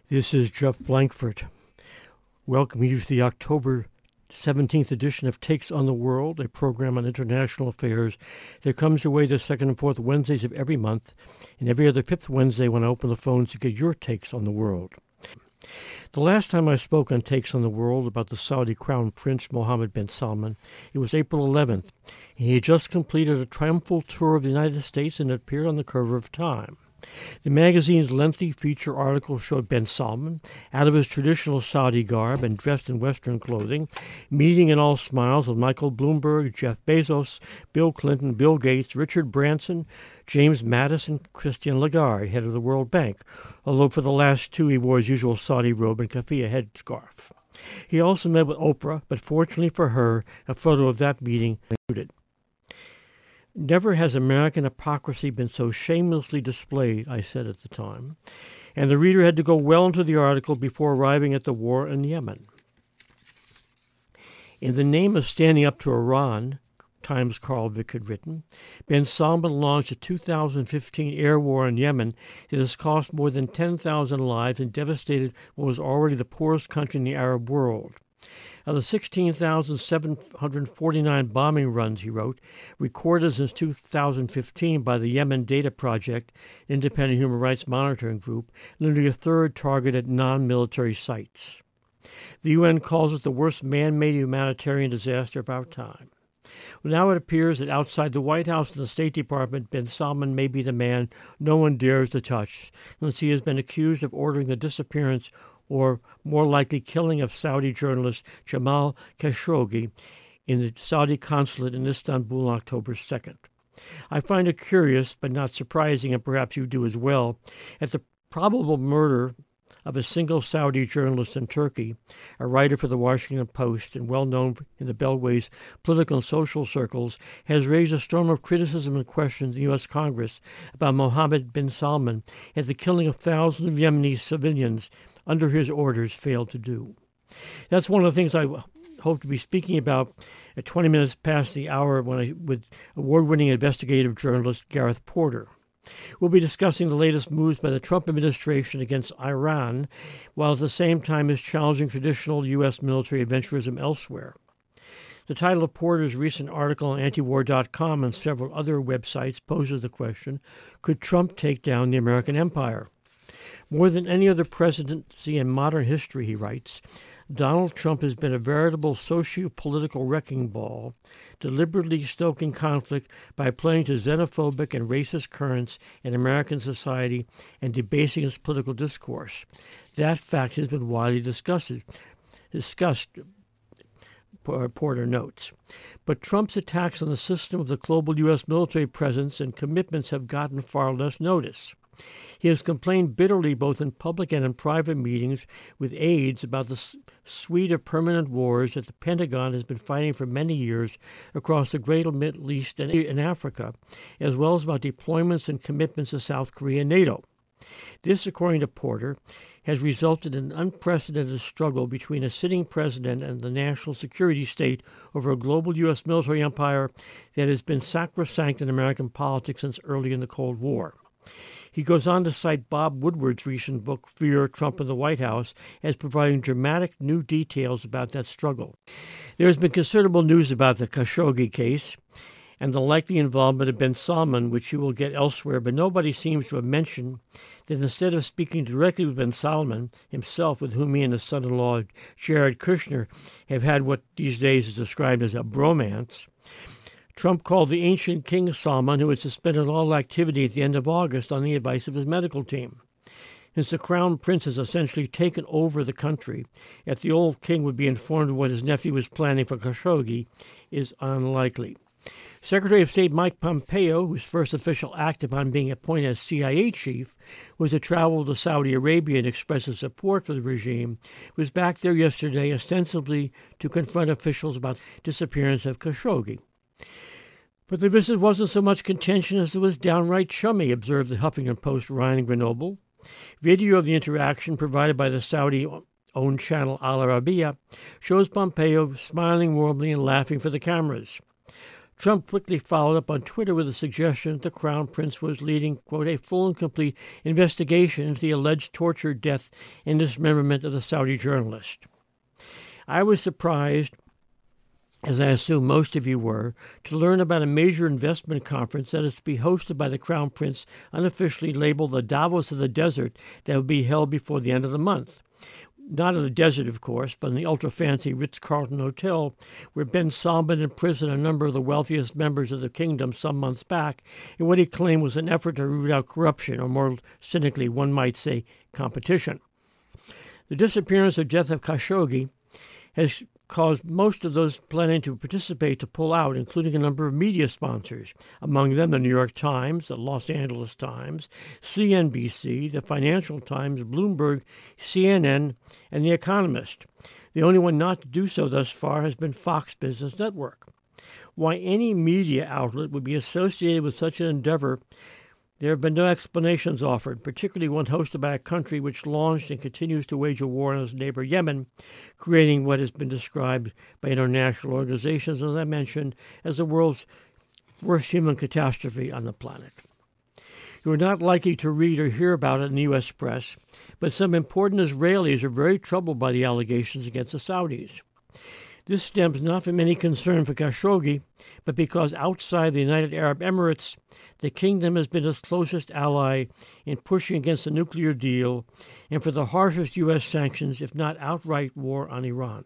This is Jeff Blankford. Welcome you to the October 17th edition of Takes on the World, a program on international affairs that comes your way the second and fourth Wednesdays of every month and every other fifth Wednesday when I open the phones to get your takes on the world. The last time I spoke on Takes on the World about the Saudi Crown Prince Mohammed bin Salman, it was April 11th, and he had just completed a triumphal tour of the United States and appeared on the cover of Time. The magazine's lengthy feature article showed bin Salman, out of his traditional Saudi garb and dressed in Western clothing, meeting in all smiles with Michael Bloomberg, Jeff Bezos, Bill Clinton, Bill Gates, Richard Branson, James Mattis, and Christine Lagarde, head of the World Bank, although for the last two he wore his usual Saudi robe and keffiyeh headscarf. He also met with Oprah, but fortunately for her, a photo of that meeting included. Never has American hypocrisy been so shamelessly displayed, I said at the time, and the reader had to go well into the article before arriving at the war in Yemen. In the name of standing up to Iran, Times Carl Vick had written, bin Salman launched a 2015 air war in Yemen that has cost more than 10,000 lives and devastated what was already the poorest country in the Arab world. Of the 16,749 bombing runs, he wrote, recorded since 2015 by the Yemen Data Project, independent human rights monitoring group, nearly a third targeted non-military sites. The UN calls it the worst man-made humanitarian disaster of our time. Well, now it appears that outside the White House and the State Department, bin Salman may be the man no one dares to touch, since he has been accused of ordering the disappearance or more likely killing of Saudi journalist Jamal Khashoggi in the Saudi consulate in Istanbul on October 2nd. I find it curious, but not surprising, and perhaps you do as well, at the probable murder of a single Saudi journalist in Turkey, a writer for the Washington Post and well known in the Beltway's political and social circles, has raised a storm of criticism and questions in the U.S. Congress about Mohammed bin Salman and the killing of thousands of Yemeni civilians under his orders failed to do. That's one of the things I hope to be speaking about at 20 minutes past the hour with award-winning investigative journalist Gareth Porter. We'll be discussing the latest moves by the Trump administration against Iran, while at the same time is challenging traditional U.S. military adventurism elsewhere. The title of Porter's recent article on antiwar.com and several other websites poses the question, could Trump take down the American empire? More than any other presidency in modern history, he writes, Donald Trump has been a veritable socio-political wrecking ball, deliberately stoking conflict by playing to xenophobic and racist currents in American society and debasing its political discourse. That fact has been widely discussed, Porter notes. But Trump's attacks on the system of the global U.S. military presence and commitments have gotten far less notice. He has complained bitterly both in public and in private meetings with aides about the suite of permanent wars that the Pentagon has been fighting for many years across the greater Middle East and in Africa, as well as about deployments and commitments to South Korea and NATO. This, according to Porter, has resulted in an unprecedented struggle between a sitting president and the national security state over a global U.S. military empire that has been sacrosanct in American politics since early in the Cold War. He goes on to cite Bob Woodward's recent book, Fear, Trump and the White House, as providing dramatic new details about that struggle. There has been considerable news about the Khashoggi case and the likely involvement of bin Salman, which you will get elsewhere, but nobody seems to have mentioned that instead of speaking directly with bin Salman himself, with whom he and his son-in-law Jared Kushner have had what these days is described as a bromance, Trump called the ancient King Salman, who had suspended all activity at the end of August on the advice of his medical team. Since the Crown Prince has essentially taken over the country, that the old king would be informed of what his nephew was planning for Khashoggi is unlikely. Secretary of State Mike Pompeo, whose first official act upon being appointed as CIA chief was to travel to Saudi Arabia and express his support for the regime, was back there yesterday ostensibly to confront officials about the disappearance of Khashoggi. But the visit wasn't so much contention as it was downright chummy, observed the Huffington Post Ryan Grenoble. Video of the interaction provided by the Saudi-owned channel Al Arabiya shows Pompeo smiling warmly and laughing for the cameras. Trump quickly followed up on Twitter with a suggestion that the Crown Prince was leading, quote, a full and complete investigation into the alleged torture, death, and dismemberment of the Saudi journalist. I was surprised, as I assume most of you were, to learn about a major investment conference that is to be hosted by the Crown Prince, unofficially labeled the Davos of the Desert, that will be held before the end of the month. Not in the desert, of course, but in the ultra-fancy Ritz-Carlton Hotel, where Ben Salman imprisoned a number of the wealthiest members of the kingdom some months back in what he claimed was an effort to root out corruption, or more cynically, one might say, competition. The disappearance or death of Khashoggi has caused most of those planning to participate to pull out, including a number of media sponsors, among them the New York Times, the Los Angeles Times, CNBC, the Financial Times, Bloomberg, CNN, and The Economist. The only one not to do so thus far has been Fox Business Network. Why any media outlet would be associated with such an endeavor, there have been no explanations offered, particularly one hosted by a country which launched and continues to wage a war on its neighbor Yemen, creating what has been described by international organizations, as I mentioned, as the world's worst human catastrophe on the planet. You are not likely to read or hear about it in the U.S. press, but some important Israelis are very troubled by the allegations against the Saudis. This stems not from any concern for Khashoggi, but because outside the United Arab Emirates, the kingdom has been its closest ally in pushing against the nuclear deal and for the harshest U.S. sanctions, if not outright war on Iran.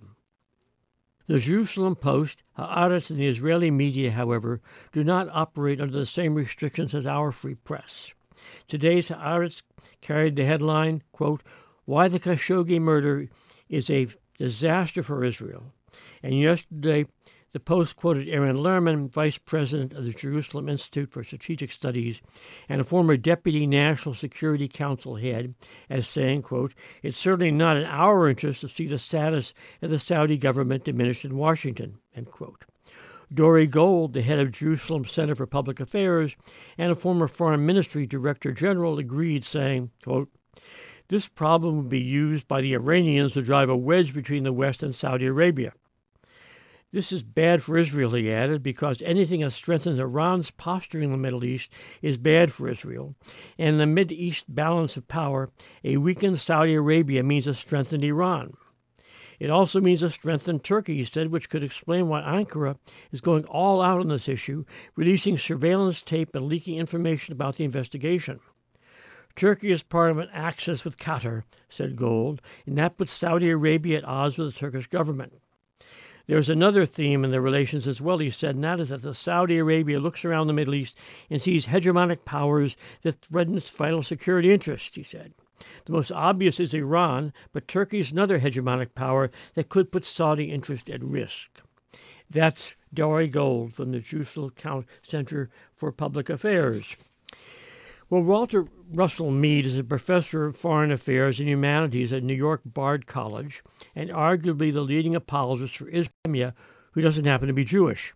The Jerusalem Post, Haaretz, and the Israeli media, however, do not operate under the same restrictions as our free press. Today's Haaretz carried the headline, quote, "Why the Khashoggi murder is a disaster for Israel." And yesterday, the Post quoted Aaron Lerman, vice president of the Jerusalem Institute for Strategic Studies and a former deputy National Security Council head, as saying, quote, "It's certainly not in our interest to see the status of the Saudi government diminished in Washington," end quote. Dori Gold, the head of Jerusalem Center for Public Affairs and a former Foreign Ministry Director General, agreed, saying, quote, "This problem would be used by the Iranians to drive a wedge between the West and Saudi Arabia. This is bad for Israel," he added, "because anything that strengthens Iran's posture in the Middle East is bad for Israel. And in the Mid-East balance of power, a weakened Saudi Arabia means a strengthened Iran. It also means a strengthened Turkey," he said, "which could explain why Ankara is going all out on this issue, releasing surveillance tape and leaking information about the investigation. Turkey is part of an axis with Qatar," said Gold, "and that puts Saudi Arabia at odds with the Turkish government. There's another theme in the relations as well," he said, and that is that the Saudi Arabia looks around the Middle East and sees hegemonic powers that threaten its vital security interests, he said. The most obvious is Iran, but Turkey is another hegemonic power that could put Saudi interest at risk. That's Dori Gold from the Jerusalem Center for Public Affairs. Well, Walter Russell Mead is a professor of foreign affairs and humanities at New York Bard College and arguably the leading apologist for Islam, who doesn't happen to be Jewish.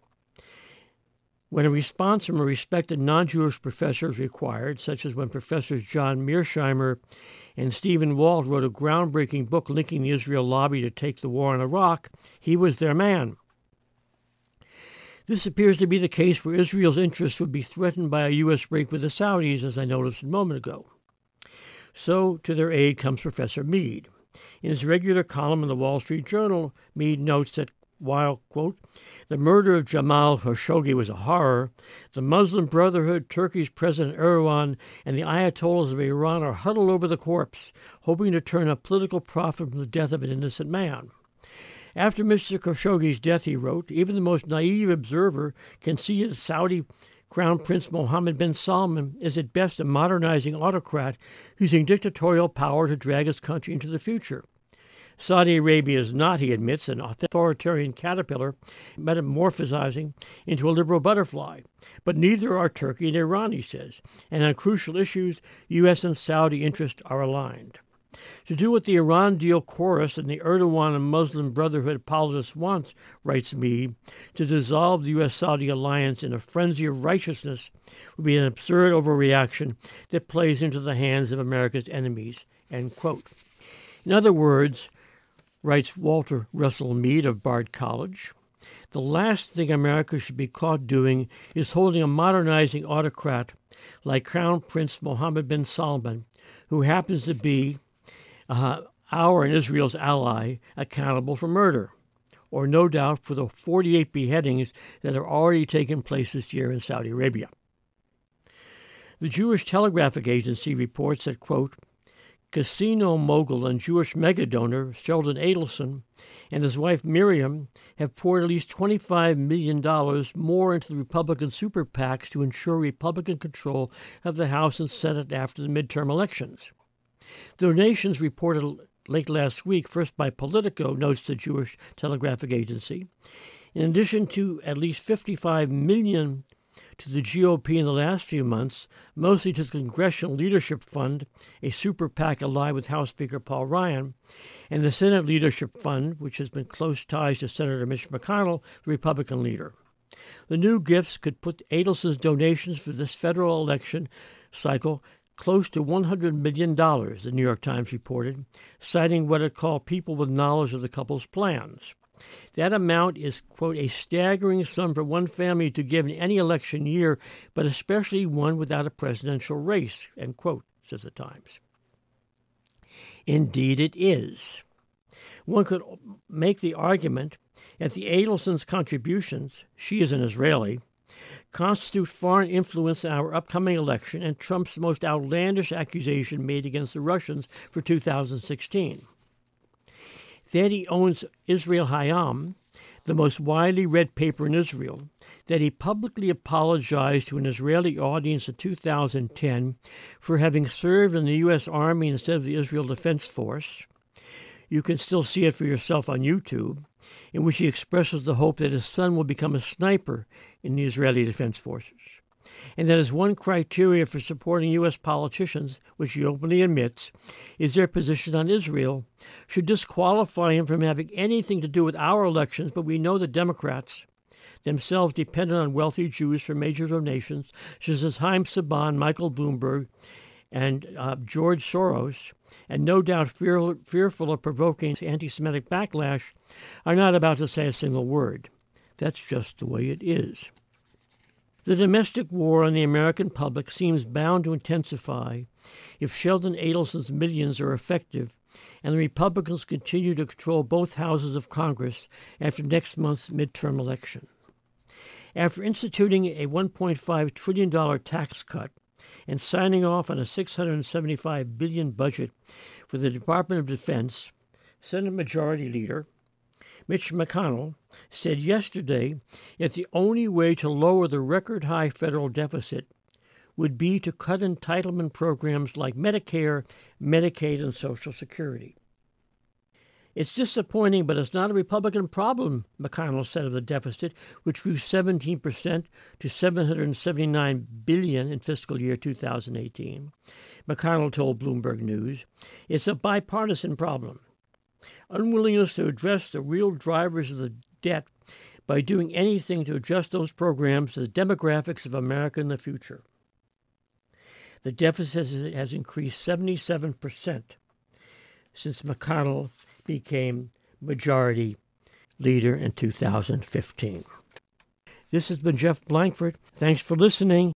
When a response from a respected non-Jewish professor is required, such as when Professors John Mearsheimer and Stephen Walt wrote a groundbreaking book linking the Israel lobby to take the war in Iraq, he was their man. This appears to be the case where Israel's interests would be threatened by a U.S. break with the Saudis, as I noticed a moment ago. So, to their aid comes Professor Mead. In his regular column in the Wall Street Journal, Mead notes that while, quote, "the murder of Jamal Khashoggi was a horror, the Muslim Brotherhood, Turkey's President Erdogan, and the Ayatollahs of Iran are huddled over the corpse, hoping to turn a political profit from the death of an innocent man. After Mr. Khashoggi's death," he wrote, "even the most naive observer can see that Saudi Crown Prince Mohammed bin Salman is at best a modernizing autocrat using dictatorial power to drag his country into the future. Saudi Arabia is not, he admits, an authoritarian caterpillar metamorphosizing into a liberal butterfly. But neither are Turkey and Iran, he says, and on crucial issues, U.S. and Saudi interests are aligned. To do what the Iran deal chorus and the Erdogan and Muslim Brotherhood apologists want," writes Mead, "to dissolve the U.S.-Saudi alliance in a frenzy of righteousness would be an absurd overreaction that plays into the hands of America's enemies," end quote. In other words, writes Walter Russell Mead of Bard College, The last thing America should be caught doing is holding a modernizing autocrat like Crown Prince Mohammed bin Salman, who happens to be our and Israel's ally, accountable for murder, or no doubt for the 48 beheadings that are already taking place this year in Saudi Arabia. The Jewish Telegraphic Agency reports that, quote, casino mogul and Jewish megadonor Sheldon Adelson and his wife Miriam have poured at least $25 million more into the Republican super PACs to ensure Republican control of the House and Senate after the midterm elections. The donations reported late last week, first by Politico, notes the Jewish Telegraphic Agency, in addition to at least $55 million to the GOP in the last few months, mostly to the Congressional Leadership Fund, a super PAC allied with House Speaker Paul Ryan, and the Senate Leadership Fund, which has been close ties to Senator Mitch McConnell, the Republican leader. The new gifts could put Adelson's donations for this federal election cycle close to $100 million, the New York Times reported, citing what it called people with knowledge of the couple's plans. That amount is, quote, a staggering sum for one family to give in any election year, but especially one without a presidential race, end quote, says the Times. Indeed it is. One could make the argument that the Adelson's contributions, she is an Israeli, constitute foreign influence in our upcoming election and Trump's most outlandish accusation made against the Russians for 2016. That he owns Israel Hayam, the most widely read paper in Israel, that he publicly apologized to an Israeli audience in 2010 for having served in the U.S. Army instead of the Israel Defense Force. You can still see it for yourself on YouTube, in which he expresses the hope that his son will become a sniper in the Israeli Defense Forces, and that his one criteria for supporting U.S. politicians, which he openly admits, is their position on Israel, should disqualify him from having anything to do with our elections, but we know the Democrats, themselves dependent on wealthy Jews for major donations, such as Haim Saban, Michael Bloomberg, and George Soros, and no doubt fearful of provoking anti-Semitic backlash, are not about to say a single word. That's just the way it is. The domestic war on the American public seems bound to intensify if Sheldon Adelson's millions are effective and the Republicans continue to control both houses of Congress after next month's midterm election. After instituting a $1.5 trillion tax cut and signing off on a $675 billion budget for the Department of Defense, Senate Majority Leader Mitch McConnell said yesterday that the only way to lower the record-high federal deficit would be to cut entitlement programs like Medicare, Medicaid, and Social Security. It's disappointing, but it's not a Republican problem, McConnell said of the deficit, which grew 17% to $779 billion in fiscal year 2018. McConnell told Bloomberg News, it's a bipartisan problem. Unwillingness to address the real drivers of the debt by doing anything to adjust those programs to the demographics of America in the future. The deficit has increased 77% since McConnell became majority leader in 2015. This has been Jeff Blankford. Thanks for listening.